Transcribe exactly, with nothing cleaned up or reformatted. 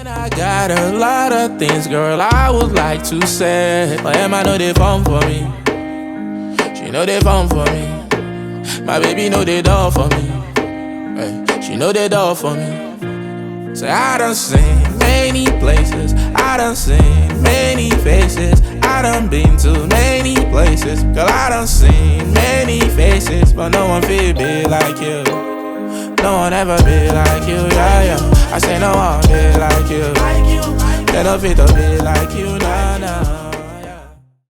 And I got a lot of things, girl, I would like to say, but Emma know they fun for me. She know they fun for me. My baby know they down for me. Hey, she know they down for me. Say I done seen many places, I done seen many faces, I done been to many places. Girl, I done seen many faces, but no one feel be like you. No one ever be like you, yeah, yeah. I say no one be like you. They don't fit to be like you, nah, nah.